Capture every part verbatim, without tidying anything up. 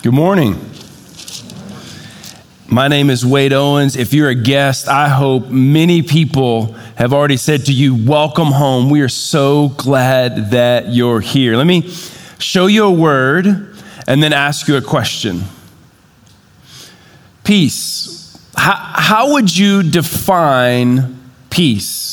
Good morning. My name is Wade Owens. If you're a guest, I hope many people have already said to you, welcome home. We are so glad that you're here. Let me show you a word and then ask you a question. Peace. How, how would you define peace?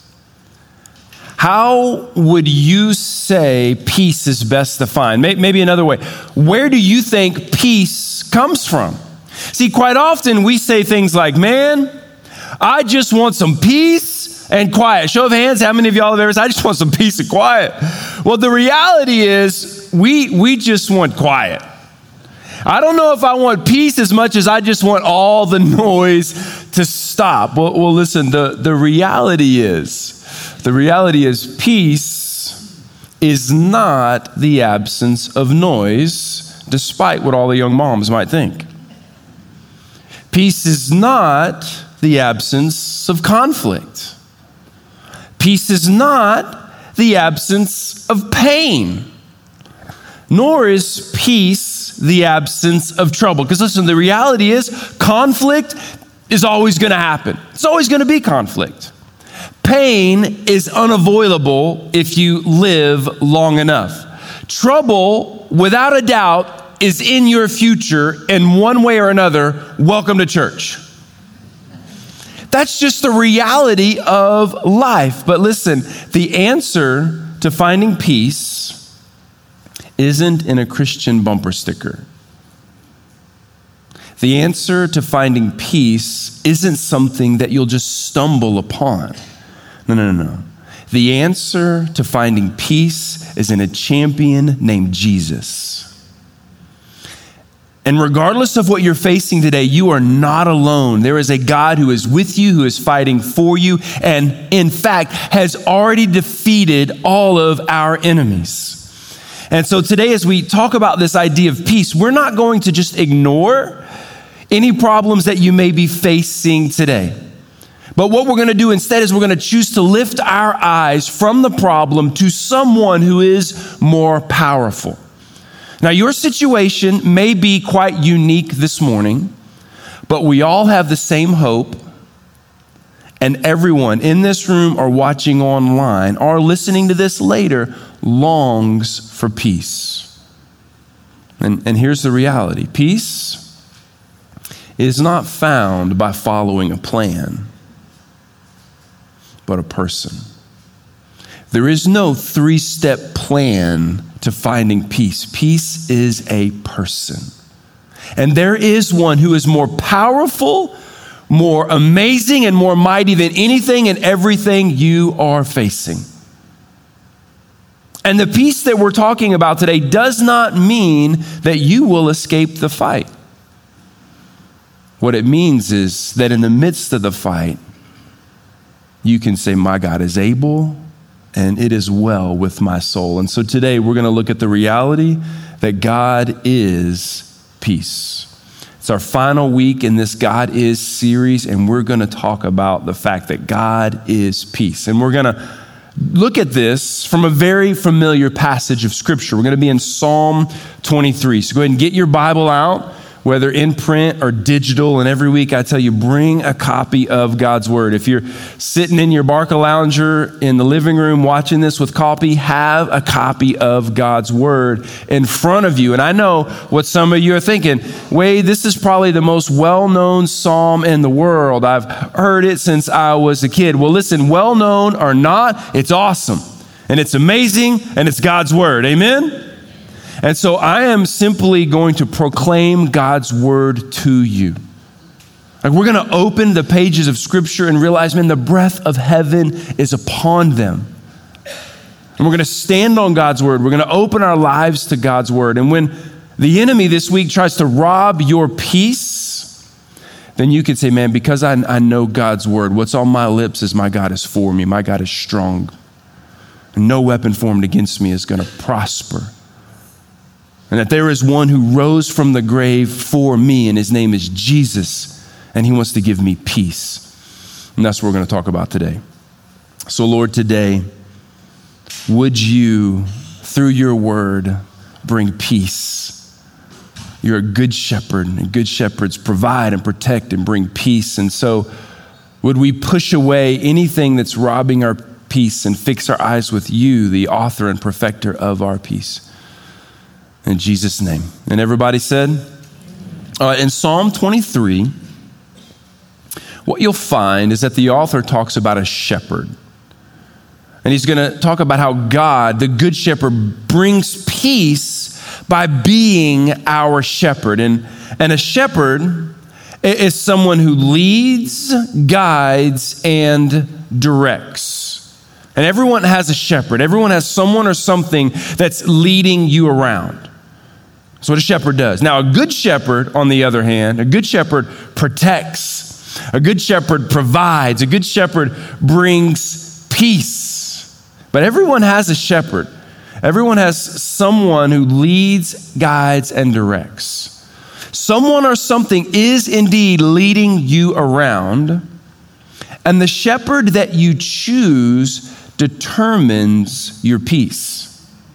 How would you say peace is best defined? Maybe another way. Where do you think peace comes from? See, quite often we say things like, man, I just want some peace and quiet. Show of hands, how many of y'all have ever said, I just want some peace and quiet? Well, the reality is we, we just want quiet. I don't know if I want peace as much as I just want all the noise to stop. Well, well listen, the, the reality is, the reality is peace is not the absence of noise, despite what all the young moms might think. Peace is not the absence of conflict. Peace is not the absence of pain, nor is peace the absence of trouble. Because listen, the reality is conflict is always going to happen. It's always going to be conflict. Pain is unavoidable if you live long enough. Trouble, without a doubt, is in your future in one way or another. Welcome to church. That's just the reality of life. But listen, the answer to finding peace isn't in a Christian bumper sticker. The answer to finding peace isn't something that you'll just stumble upon. No, no, no, no. The answer to finding peace is in a champion named Jesus. And regardless of what you're facing today, you are not alone. There is a God who is with you, who is fighting for you, and in fact has already defeated all of our enemies. And so today, as we talk about this idea of peace, we're not going to just ignore any problems that you may be facing today. But what we're going to do instead is we're going to choose to lift our eyes from the problem to someone who is more powerful. Now, your situation may be quite unique this morning, but we all have the same hope, and everyone in this room or watching online or listening to this later longs for peace. And, and here's the reality. Peace is not found by following a plan, but a person. There is no three-step plan to finding peace. Peace is a person. And there is one who is more powerful, more amazing, and more mighty than anything and everything you are facing. And the peace that we're talking about today does not mean that you will escape the fight. What it means is that in the midst of the fight, you can say, my God is able, and it is well with my soul. And so today we're going to look at the reality that God is peace. It's our final week in this God is series, and we're going to talk about the fact that God is peace. And we're going to look at this from a very familiar passage of Scripture. We're going to be in Psalm twenty-three. So go ahead and get your Bible out, whether in print or digital. And every week I tell you, bring a copy of God's Word. If you're sitting in your Barca Lounger in the living room watching this with coffee, have a copy of God's Word in front of you. And I know what some of you are thinking. Wade, this is probably the most well-known psalm in the world. I've heard it since I was a kid. Well, listen, well-known or not, it's awesome. And it's amazing, and it's God's Word. Amen? And so I am simply going to proclaim God's word to you. Like we're going to open the pages of Scripture and realize, man, the breath of heaven is upon them. And we're going to stand on God's word. We're going to open our lives to God's word. And when the enemy this week tries to rob your peace, then you can say, man, because I, I know God's word, what's on my lips is my God is for me. My God is strong. And no weapon formed against me is going to prosper. And that there is one who rose from the grave for me, and his name is Jesus, and he wants to give me peace. And that's what we're going to talk about today. So, Lord, today, would you, through your word, bring peace You're a good shepherd, and good shepherds provide and protect and bring peace. And so would we push away anything that's robbing our peace and fix our eyes with you, the author and perfecter of our peace? In Jesus' name. And everybody said? All right, in Psalm twenty-three, what you'll find is that the author talks about a shepherd. And he's going to talk about how God, the good shepherd, brings peace by being our shepherd. And, and a shepherd is someone who leads, guides, and directs. And everyone has a shepherd. Everyone has someone or something that's leading you around. That's what a shepherd does. Now, a good shepherd, on the other hand, a good shepherd protects. A good shepherd provides. A good shepherd brings peace. But everyone has a shepherd. Everyone has someone who leads, guides, and directs. Someone or something is indeed leading you around, and the shepherd that you choose determines your peace.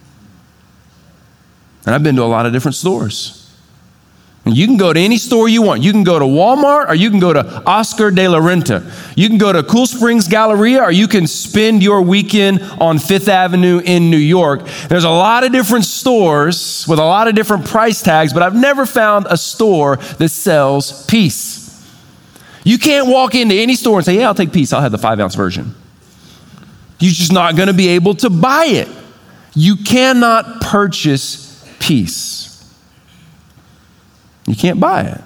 And I've been to a lot of different stores. And you can go to any store you want. You can go to Walmart, or you can go to Oscar de la Renta. You can go to Cool Springs Galleria, or you can spend your weekend on Fifth Avenue in New York. There's a lot of different stores with a lot of different price tags, but I've never found a store that sells peace. You can't walk into any store and say, yeah, I'll take peace. I'll have the five ounce version. You're just not going to be able to buy it. You cannot purchase peace. You can't buy it.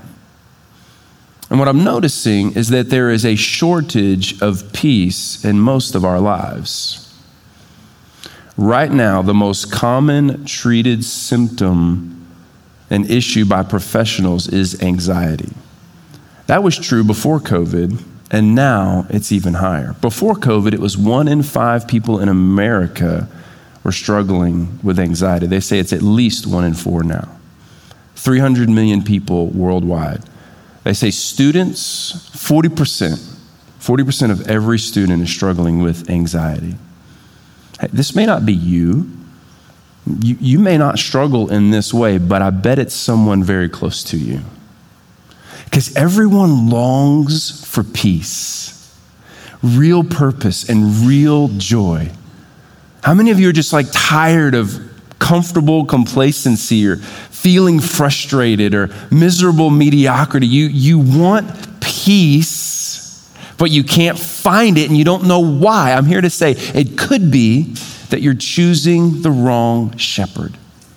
And what I'm noticing is that there is a shortage of peace in most of our lives. Right now, the most common treated symptom and issue by professionals is anxiety. That was true before COVID, and now it's even higher. Before COVID, it was one in five people in America were struggling with anxiety. They say it's at least one in four now. three hundred million people worldwide. They say students, forty percent, forty percent of every student is struggling with anxiety. Hey, this may not be you. you. You may not struggle in this way, but I bet it's someone very close to you. Because everyone longs for peace, real purpose, and real joy. How many of you are just like tired of comfortable complacency or feeling frustrated or miserable mediocrity? You, you want peace, but you can't find it and you don't know why. I'm here to say it could be that you're choosing the wrong shepherd.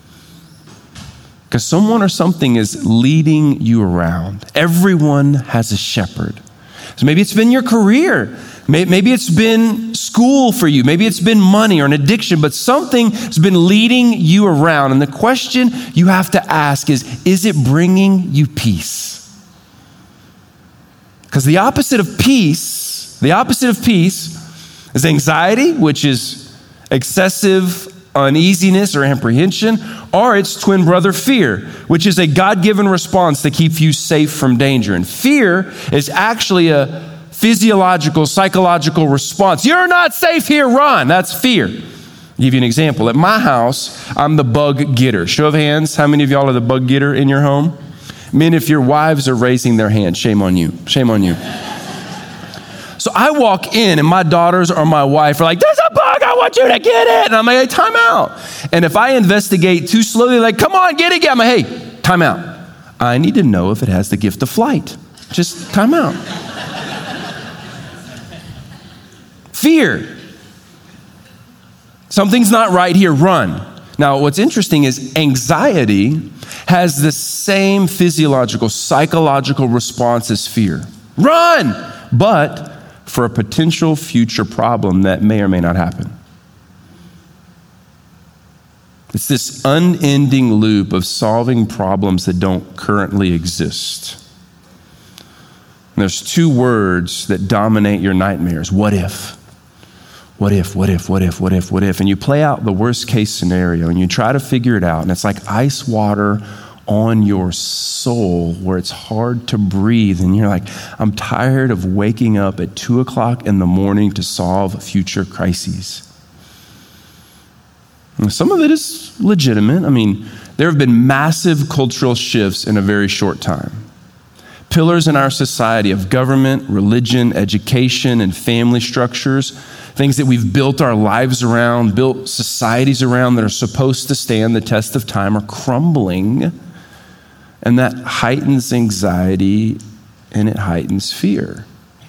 Because someone or something is leading you around. Everyone has a shepherd. So maybe it's been your career. Maybe it's been school for you. Maybe it's been money or an addiction, but something has been leading you around. And the question you have to ask is, is it bringing you peace? Because the opposite of peace, the opposite of peace is anxiety, which is excessive uneasiness or apprehension, or it's twin brother fear, which is a God-given response to keep you safe from danger. And fear is actually a physiological, psychological response. You're not safe here, run. That's fear. I'll give you an example. At my house, I'm the bug getter. Show of hands, how many of y'all are the bug getter in your home? Men, if your wives are raising their hand, shame on you. Shame on you. So I walk in and my daughters or my wife are like, there's a bug, I want you to get it. And I'm like, hey, time out. And if I investigate too slowly, they're like, come on, get it, get it. I'm like, hey, time out. I need to know if it has the gift of flight. Just time out. Fear. Something's not right here, run. Now, what's interesting is anxiety has the same physiological, psychological response as fear. Run! But for a potential future problem that may or may not happen. It's this unending loop of solving problems that don't currently exist. And there's two words that dominate your nightmares. What if? What if, what if, what if, what if, what if? And you play out the worst case scenario and you try to figure it out. And it's like ice water on your soul where it's hard to breathe. And you're like, I'm tired of waking up at two o'clock in the morning to solve future crises. And some of it is legitimate. I mean, there have been massive cultural shifts in a very short time. Pillars in our society of government, religion, education, and family structures, things that we've built our lives around, built societies around that are supposed to stand the test of time, are crumbling. And that heightens anxiety and it heightens fear.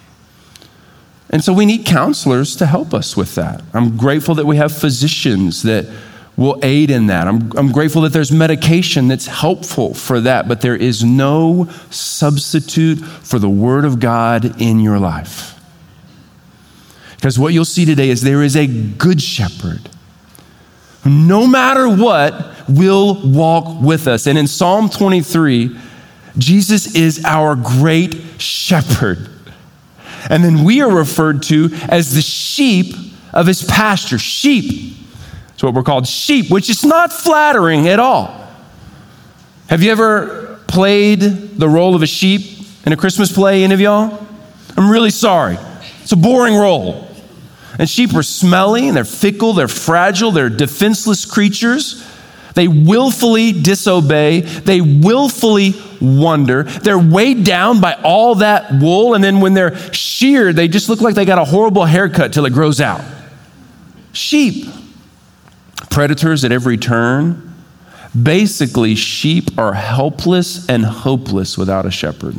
And so we need counselors to help us with that. I'm grateful that we have physicians that will aid in that. I'm, I'm grateful that there's medication that's helpful for that, but there is no substitute for the Word of God in your life. Because what you'll see today is there is a good shepherd who, no matter what, will walk with us. And in Psalm twenty-three, Jesus is our great shepherd. And then we are referred to as the sheep of his pasture. Sheep. That's what we're called, sheep, which is not flattering at all. Have you ever played the role of a sheep in a Christmas play, any of y'all? I'm really sorry. It's a boring role. And sheep are smelly, and they're fickle, they're fragile, they're defenseless creatures. They willfully disobey. They willfully wander. They're weighed down by all that wool, and then when they're sheared, they just look like they got a horrible haircut till it grows out. Sheep. Predators at every turn. Basically, sheep are helpless and hopeless without a shepherd.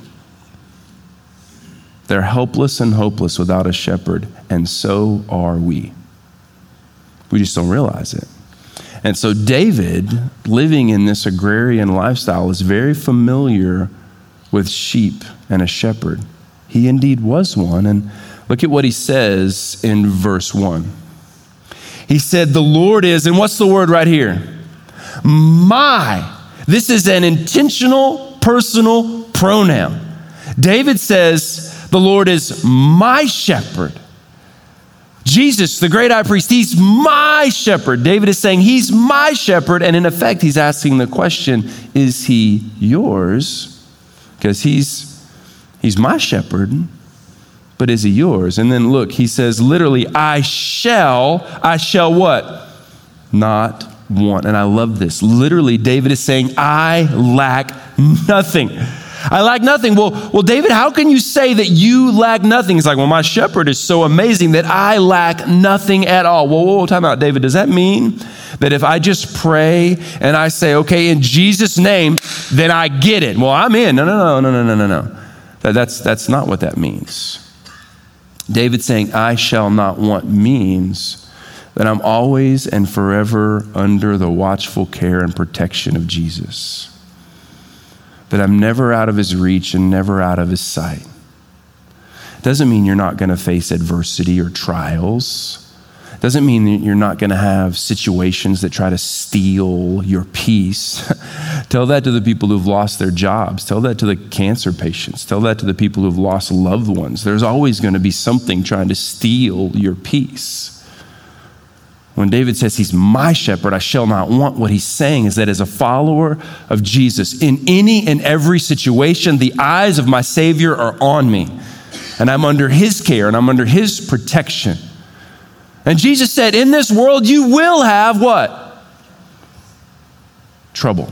They're helpless and hopeless without a shepherd, and so are we. We just don't realize it. And so David, living in this agrarian lifestyle, is very familiar with sheep and a shepherd. He indeed was one. And look at what he says in verse one. He said, the Lord is, and what's the word right here? My. This is an intentional, personal pronoun. David says, the Lord is my shepherd. Jesus, the great high priest, he's my shepherd. David is saying he's my shepherd. And in effect, he's asking the question, is he yours? Because he's, he's my shepherd, but is he yours? And then look, he says literally, I shall, I shall what? Not want. And I love this. Literally, David is saying, I lack nothing. I lack nothing. Well, well, David, how can you say that you lack nothing? He's like, well, my shepherd is so amazing that I lack nothing at all. Well, whoa, time out, David. Does that mean that if I just pray and I say, okay, in Jesus' name, then I get it? Well, I'm in. No, no, no, no, no, no, no, no. That, that's, that's not what that means. David saying, I shall not want means that I'm always and forever under the watchful care and protection of Jesus. That I'm never out of his reach and never out of his sight. Doesn't mean you're not going to face adversity or trials. Doesn't mean that you're not going to have situations that try to steal your peace. Tell that to the people who've lost their jobs. Tell that to the cancer patients. Tell that to the people who've lost loved ones. There's always going to be something trying to steal your peace. When David says he's my shepherd, I shall not want, what he's saying is that as a follower of Jesus, in any and every situation, the eyes of my Savior are on me. And I'm under his care and I'm under his protection. And Jesus said, in this world you will have what? Trouble.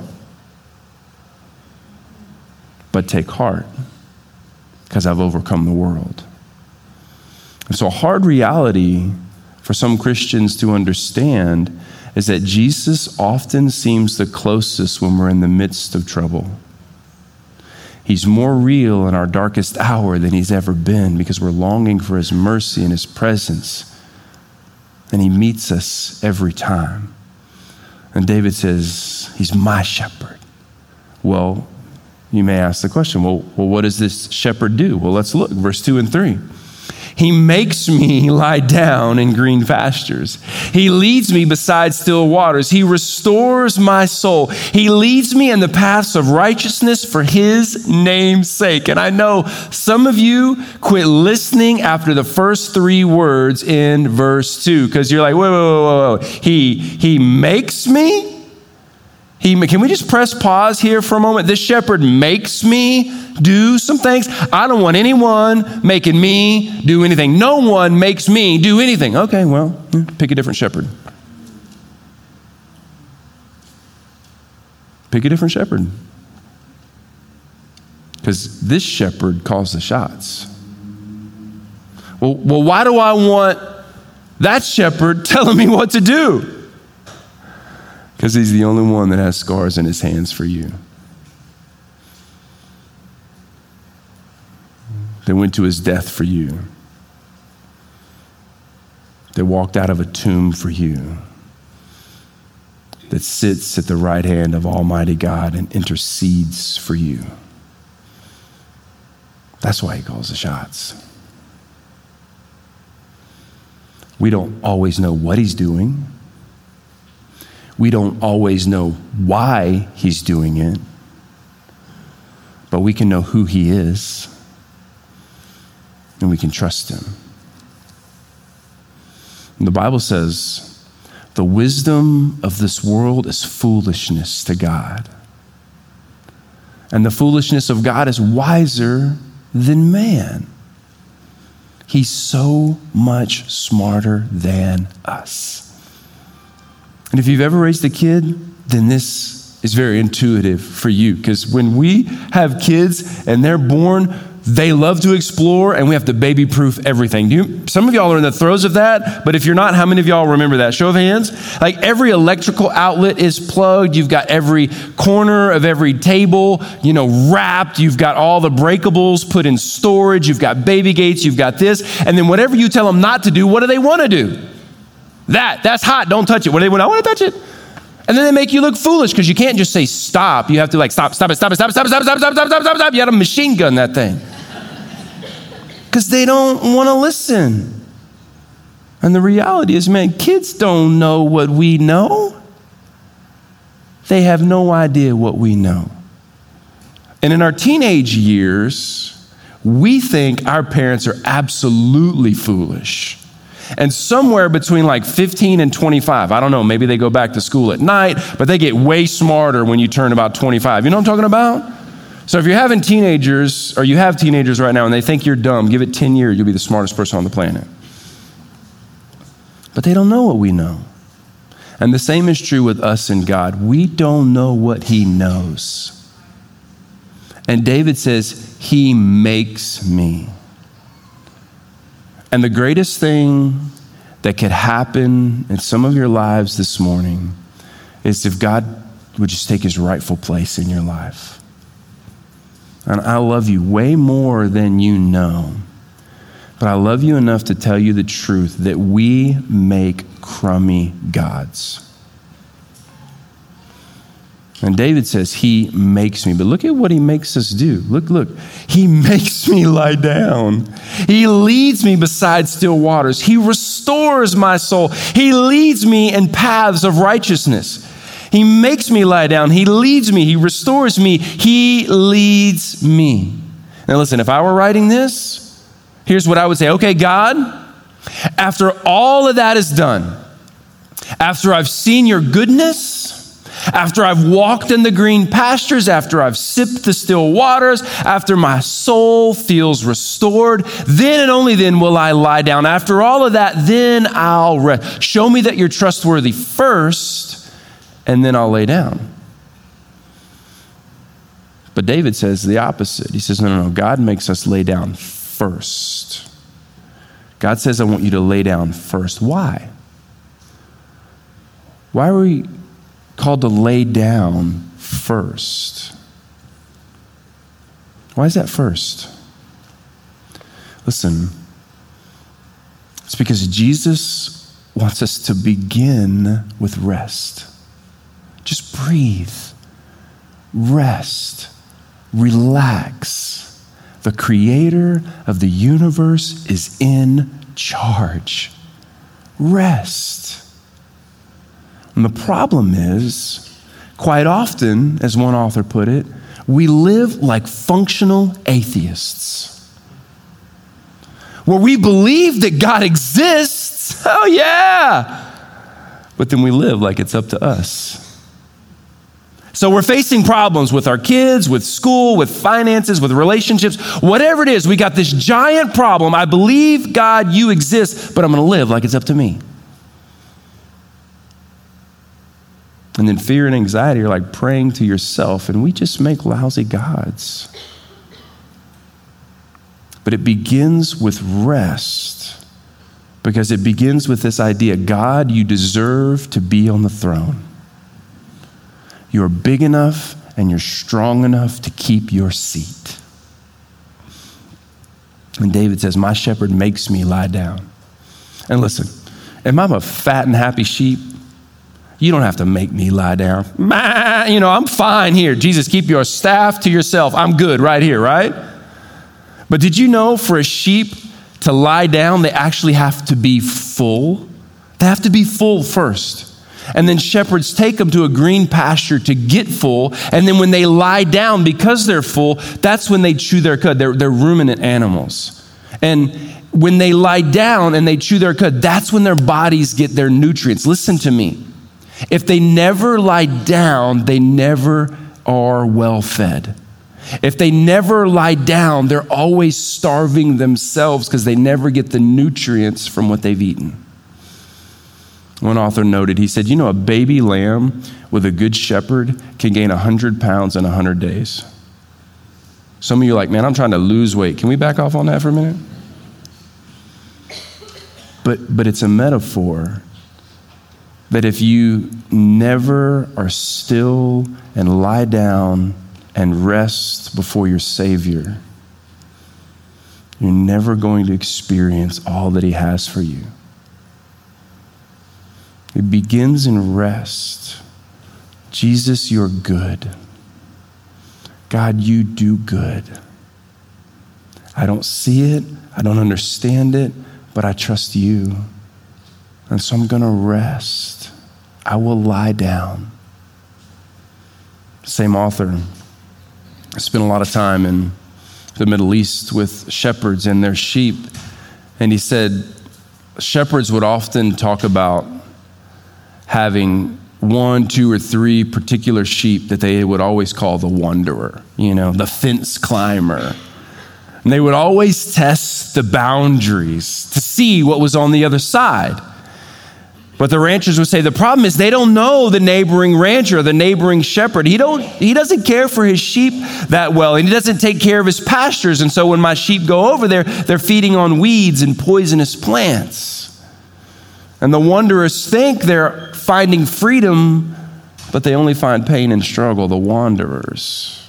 But take heart, because I've overcome the world. And so a hard reality for some Christians to understand is that Jesus often seems the closest when we're in the midst of trouble. He's more real in our darkest hour than he's ever been because we're longing for his mercy and his presence. And he meets us every time. And David says, he's my shepherd. Well, you may ask the question, well, well, what does this shepherd do? Well, let's look, verse two and three. He makes me lie down in green pastures. He leads me beside still waters. He restores my soul. He leads me in the paths of righteousness for his name's sake. And I know some of you quit listening after the first three words in verse two, because you're like, whoa, whoa, whoa, whoa. He, he makes me? He, can we just press pause here for a moment? This shepherd makes me do some things. I don't want anyone making me do anything. No one makes me do anything. Okay, well, pick a different shepherd. Pick a different shepherd. Because this shepherd calls the shots. Well, well, why do I want that shepherd telling me what to do? Because he's the only one that has scars in his hands for you. They went to his death for you. They walked out of a tomb for you. That sits at the right hand of Almighty God and intercedes for you. That's why he calls the shots. We don't always know what he's doing. We don't always know why he's doing it. But we can know who he is. And we can trust him. And the Bible says, the wisdom of this world is foolishness to God. And the foolishness of God is wiser than man. He's so much smarter than us. And if you've ever raised a kid, then this is very intuitive for you. Because when we have kids and they're born, they love to explore, and we have to baby-proof everything. Do you, some of y'all are in the throes of that, but if you're not, how many of y'all remember that? Show of hands. Like every electrical outlet is plugged. You've got every corner of every table, you know, wrapped. You've got all the breakables put in storage. You've got baby gates. You've got this. And then whatever you tell them not to do, what do they want to do? That. That's hot. Don't touch it. What do they want? I want to touch it. And then they make you look foolish because you can't just say stop. You have to like stop, stop it, stop it, stop it, stop it, stop it, stop it, stop it, stop it, stop it, stop it. You got to machine gun that thing. Because they don't want to listen. And the reality is, man, kids don't know what we know. They have no idea what we know. And in our teenage years, we think our parents are absolutely foolish. And somewhere between like fifteen and twenty-five, I don't know, maybe they go back to school at night, but they get way smarter when you turn about twenty-five. You know what I'm talking about? So if you're having teenagers, or you have teenagers right now, and they think you're dumb, give it ten years, you'll be the smartest person on the planet. But they don't know what we know. And the same is true with us and God. We don't know what he knows. And David says, he makes me. And the greatest thing that could happen in some of your lives this morning is if God would just take his rightful place in your life. And I love you way more than you know. But I love you enough to tell you the truth that we make crummy gods. And David says, he makes me. But look at what he makes us do. Look, look. He makes me lie down. He leads me beside still waters. He restores my soul. He leads me in paths of righteousness. He makes me lie down. He leads me. He restores me. He leads me. Now listen, if I were writing this, here's what I would say. Okay, God, after all of that is done, after I've seen your goodness, after I've walked in the green pastures, after I've sipped the still waters, after my soul feels restored, then and only then will I lie down. After all of that, then I'll rest. Show me that you're trustworthy first, and then I'll lay down. But David says the opposite. He says, no, no, no. God makes us lay down first. God says, I want you to lay down first. Why? Why are we called to lay down first? Why is that first? Listen, it's because Jesus wants us to begin with rest. Just breathe, rest, relax. The creator of the universe is in charge. Rest. And the problem is, quite often, as one author put it, we live like functional atheists, where we believe that God exists. Oh yeah. But then we live like it's up to us. So we're facing problems with our kids, with school, with finances, with relationships, whatever it is. We got this giant problem. I believe, God, you exist, but I'm going to live like it's up to me. And then fear and anxiety are like praying to yourself, and we just make lousy gods. But it begins with rest, because it begins with this idea, God, you deserve to be on the throne. You're big enough and you're strong enough to keep your seat. And David says, my shepherd makes me lie down. And listen, if I'm a fat and happy sheep, you don't have to make me lie down. You know, I'm fine here. Jesus, keep your staff to yourself. I'm good right here, right? But did you know for a sheep to lie down, they actually have to be full? They have to be full first. And then shepherds take them to a green pasture to get full. And then when they lie down, because they're full, that's when they chew their cud. They're, they're ruminant animals. And when they lie down and they chew their cud, that's when their bodies get their nutrients. Listen to me. If they never lie down, they never are well fed. If they never lie down, they're always starving themselves because they never get the nutrients from what they've eaten. One author noted, he said, you know, a baby lamb with a good shepherd can gain one hundred pounds in one hundred days. Some of you are like, man, I'm trying to lose weight. Can we back off on that for a minute? But, but it's a metaphor that if you never are still and lie down and rest before your Savior, you're never going to experience all that he has for you. It begins in rest. Jesus, you're good. God, you do good. I don't see it. I don't understand it, but I trust you. And so I'm going to rest. I will lie down. Same author. I spent a lot of time in the Middle East with shepherds and their sheep. And he said, shepherds would often talk about having one, two, or three particular sheep that they would always call the wanderer, you know, the fence climber. And they would always test the boundaries to see what was on the other side. But the ranchers would say the problem is they don't know the neighboring rancher or the neighboring shepherd. He don't. He doesn't care for his sheep that well, and he doesn't take care of his pastures. And so when my sheep go over there, they're feeding on weeds and poisonous plants. And the wanderers think they're finding freedom, but they only find pain and struggle, the wanderers.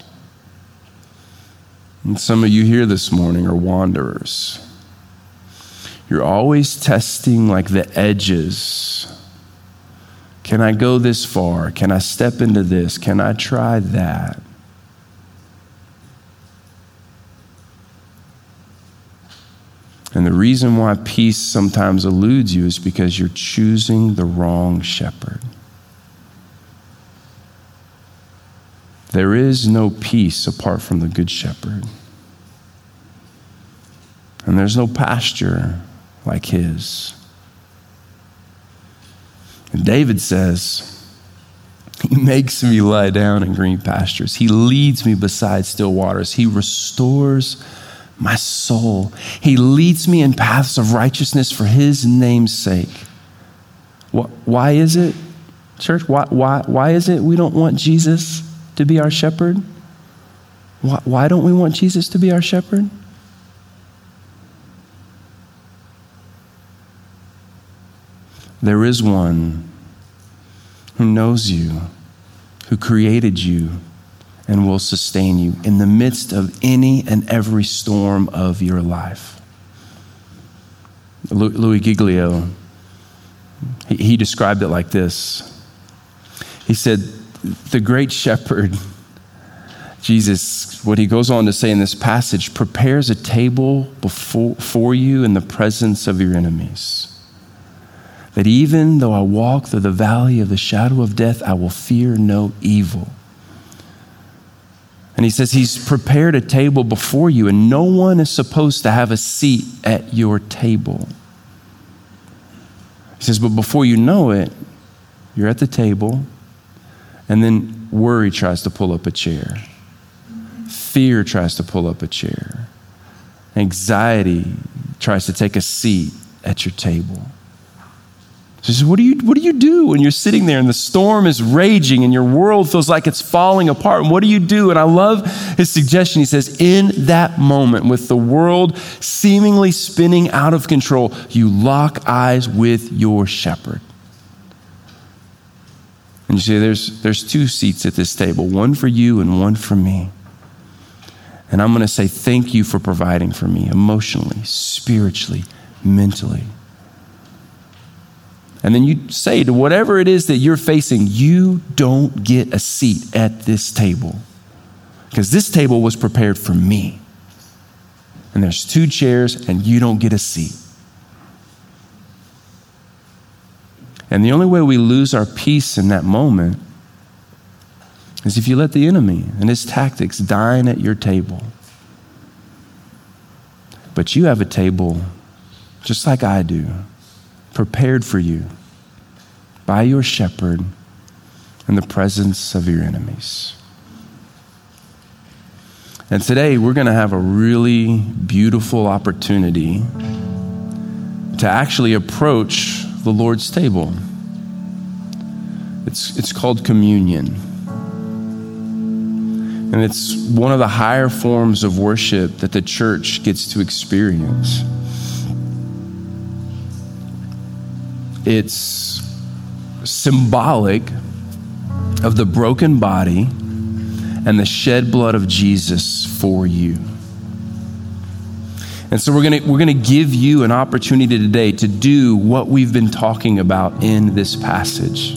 And some of you here this morning are wanderers. You're always testing like the edges. Can I go this far? Can I step into this? Can I try that? And the reason why peace sometimes eludes you is because you're choosing the wrong shepherd. There is no peace apart from the good shepherd. And there's no pasture like his. And David says, he makes me lie down in green pastures. He leads me beside still waters. He restores my soul. He leads me in paths of righteousness for his name's sake. Why is it, church? Why, why, why is it we don't want Jesus to be our shepherd? Why, why don't we want Jesus to be our shepherd? There is one who knows you, who created you, and will sustain you in the midst of any and every storm of your life. Louis Giglio, he, he described it like this. He said, the great shepherd, Jesus, what he goes on to say in this passage, prepares a table before for you in the presence of your enemies. That even though I walk through the valley of the shadow of death, I will fear no evil. And he says he's prepared a table before you, and no one is supposed to have a seat at your table. He says, but before you know it, you're at the table, and then worry tries to pull up a chair. Fear tries to pull up a chair. Anxiety tries to take a seat at your table. So he says, what do you, what do you do when you're sitting there and the storm is raging and your world feels like it's falling apart? And what do you do? And I love his suggestion. He says, in that moment, with the world seemingly spinning out of control, you lock eyes with your shepherd. And you see, there's, there's two seats at this table, one for you and one for me. And I'm going to say thank you for providing for me emotionally, spiritually, mentally. And then you say to whatever it is that you're facing, you don't get a seat at this table because this table was prepared for me. And there's two chairs and you don't get a seat. And the only way we lose our peace in that moment is if you let the enemy and his tactics dine at your table. But you have a table just like I do, prepared for you by your shepherd in the presence of your enemies. And today we're going to have a really beautiful opportunity to actually approach the Lord's table. It's, it's called communion. And it's one of the higher forms of worship that the church gets to experience. It's symbolic of the broken body and the shed blood of Jesus for you. And so we're going to we're going to give you an opportunity today to do what we've been talking about in this passage.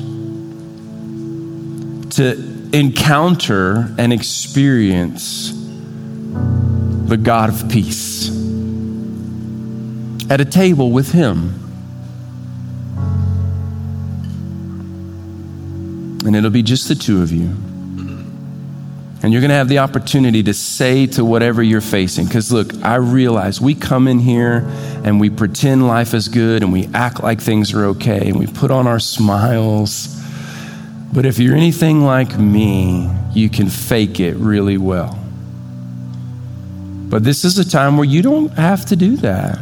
To encounter and experience the God of peace at a table with him. And it'll be just the two of you. And you're going to have the opportunity to say to whatever you're facing. Because look, I realize we come in here and we pretend life is good and we act like things are okay and we put on our smiles. But if you're anything like me, you can fake it really well. But this is a time where you don't have to do that.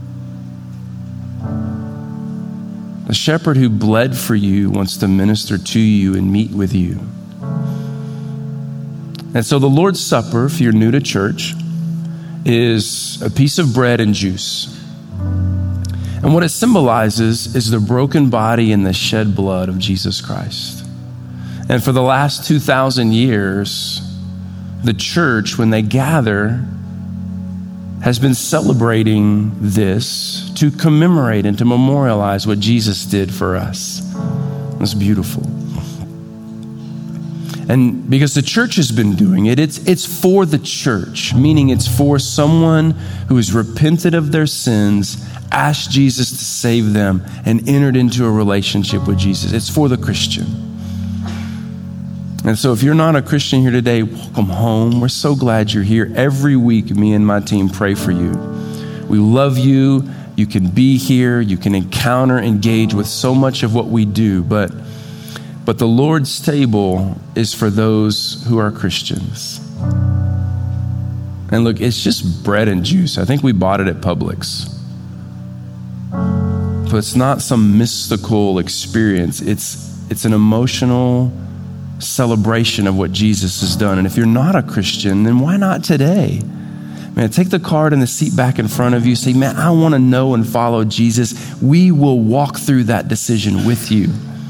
The shepherd who bled for you wants to minister to you and meet with you. And so the Lord's Supper, if you're new to church, is a piece of bread and juice. And what it symbolizes is the broken body and the shed blood of Jesus Christ. And for the last two thousand years, the church, when they gather, has been celebrating this to commemorate and to memorialize what Jesus did for us. It's beautiful. And because the church has been doing it, it's, it's for the church, meaning it's for someone who has repented of their sins, asked Jesus to save them, and entered into a relationship with Jesus. It's for the Christian. And so if you're not a Christian here today, welcome home. We're so glad you're here. Every week, me and my team pray for you. We love you. You can be here. You can encounter, engage with so much of what we do. But, but the Lord's table is for those who are Christians. And look, it's just bread and juice. I think we bought it at Publix. But it's not some mystical experience. It's, it's an emotional celebration of what Jesus has done. And if you're not a Christian, then why not today? Man, take the card and the seat back in front of you. Say, man, I want to know and follow Jesus. We will walk through that decision with you.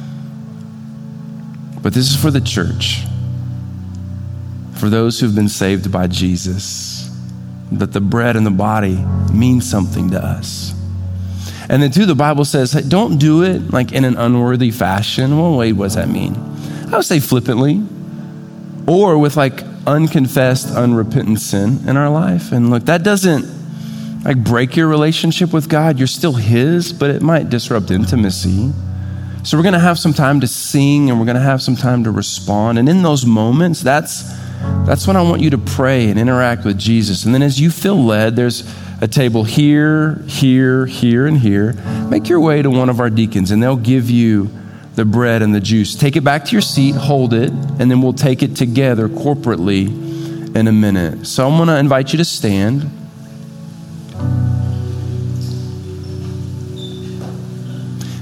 But this is for the church, for those who've been saved by Jesus, that the bread and the body mean something to us. And then too, the Bible says, hey, don't do it like in an unworthy fashion. Well, wait, what does that mean? I would say flippantly, or with like unconfessed, unrepentant sin in our life. And look, that doesn't like break your relationship with God. You're still his, but it might disrupt intimacy. So we're going to have some time to sing and we're going to have some time to respond. And in those moments, that's, that's when I want you to pray and interact with Jesus. And then as you feel led, there's a table here, here, here, and here. Make your way to one of our deacons and they'll give you the bread and the juice. Take it back to your seat, hold it, and then we'll take it together corporately in a minute. So I'm going to invite you to stand.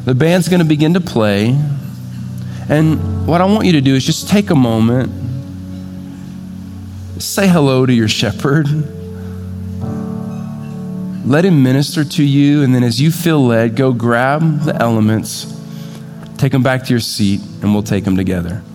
The band's going to begin to play. And what I want you to do is just take a moment, say hello to your shepherd. Let him minister to you. And then as you feel led, go grab the elements, take them back to your seat, and we'll take them together.